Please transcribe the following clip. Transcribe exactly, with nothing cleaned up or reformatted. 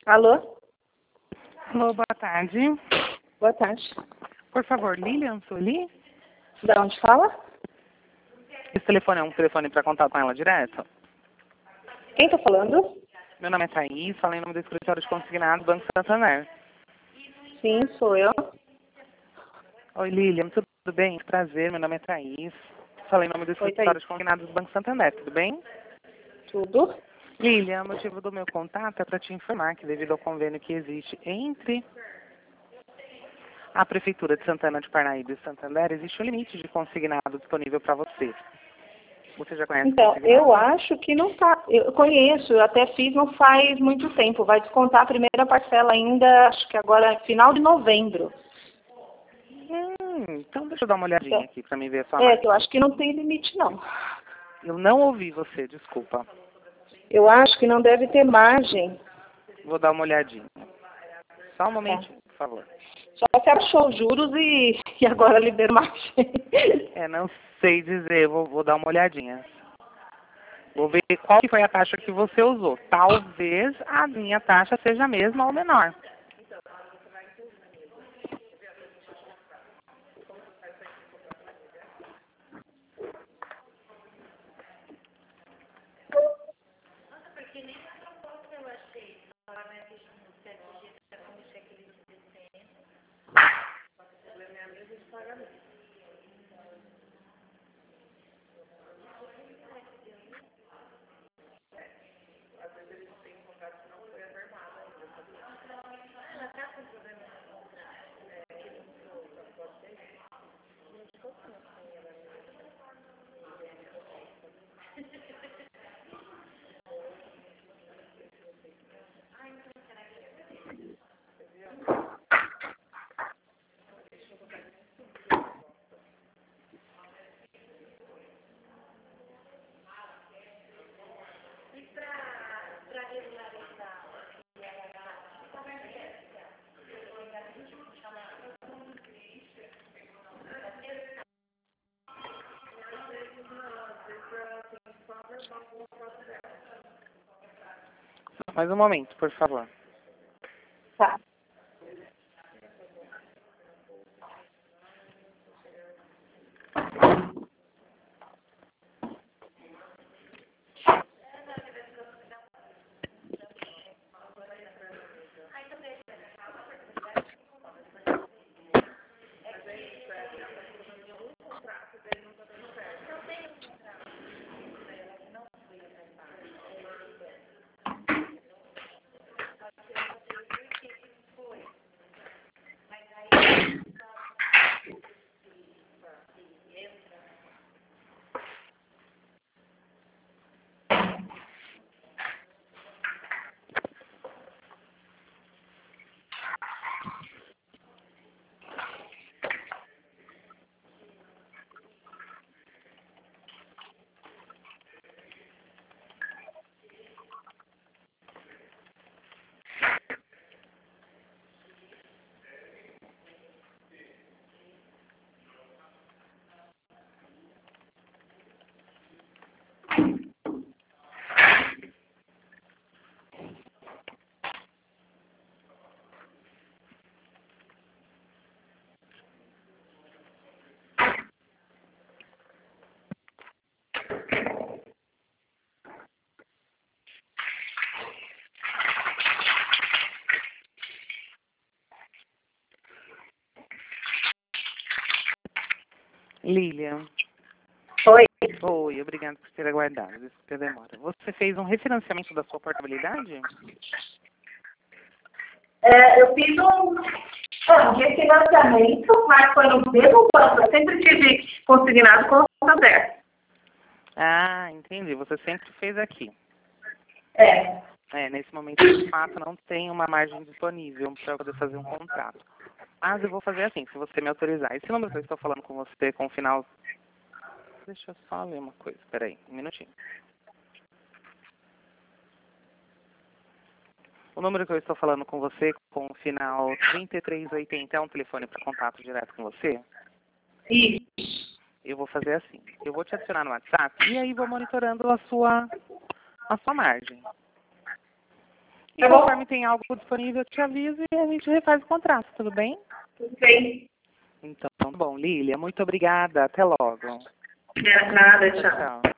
Alô? Alô, boa tarde. Boa tarde. Por favor, Lilian Sueli? Da onde fala? Esse telefone é um telefone para contato com ela direto? Quem tá falando? Meu nome é Thaís, falo em nome do escritório de consignados Banco Santander. Sim, sou eu. Oi, Lilian, tudo bem? Prazer, meu nome é Thaís. Falo em nome do Oi, Thaís. escritório de consignados do Banco Santander, tudo bem? Tudo? Lilian, o motivo do meu contato é para te informar que devido ao convênio que existe entre a Prefeitura de Santana de Parnaíba e Santander, existe um limite de consignado disponível para você. Você já conhece o Então, consignado? eu acho que não tá. Eu conheço, eu até fiz não faz muito tempo. Vai descontar a primeira parcela ainda, acho que agora é final de novembro. Hum, então deixa eu dar uma olhadinha Então, aqui para mim ver a sua é, marca. que eu acho que não tem limite, não. Eu não ouvi você, desculpa. Eu acho que não deve ter margem. Vou dar uma olhadinha. Só um Tá? momentinho, por favor. Só que achou os juros e, e agora libera margem. É, não sei dizer, vou, vou dar uma olhadinha. Vou ver qual que foi a taxa que você usou. Talvez a minha taxa seja a mesma ou menor. Mais um momento, por favor. Tá. Lilian. Oi. Oi, obrigado por ter aguardado. Desculpe a demora. Você fez um refinanciamento da sua portabilidade? É, eu fiz um, é, um refinanciamento, mas foi no mesmo banco. Eu sempre tive consignado com o Santander. Ah, entendi. Você sempre fez aqui. É. É, nesse momento, de fato, não tem uma margem disponível para eu poder fazer um contrato. Mas eu vou fazer assim, se você me autorizar. Esse número que eu estou falando com você, com o final... Deixa eu só ler uma coisa. Espera aí, um minutinho. O número que eu estou falando com você, com o final trinta e três oitenta, é um telefone para contato direto com você? Isso. Eu vou fazer assim. Eu vou te adicionar no WhatsApp e aí vou monitorando a sua, a sua margem. E conforme tem algo disponível, eu te aviso e a gente refaz o contrato, tudo bem? Tudo bem. Então, bom, Lília, muito obrigada. Até logo. É, nada, tchau. Tchau.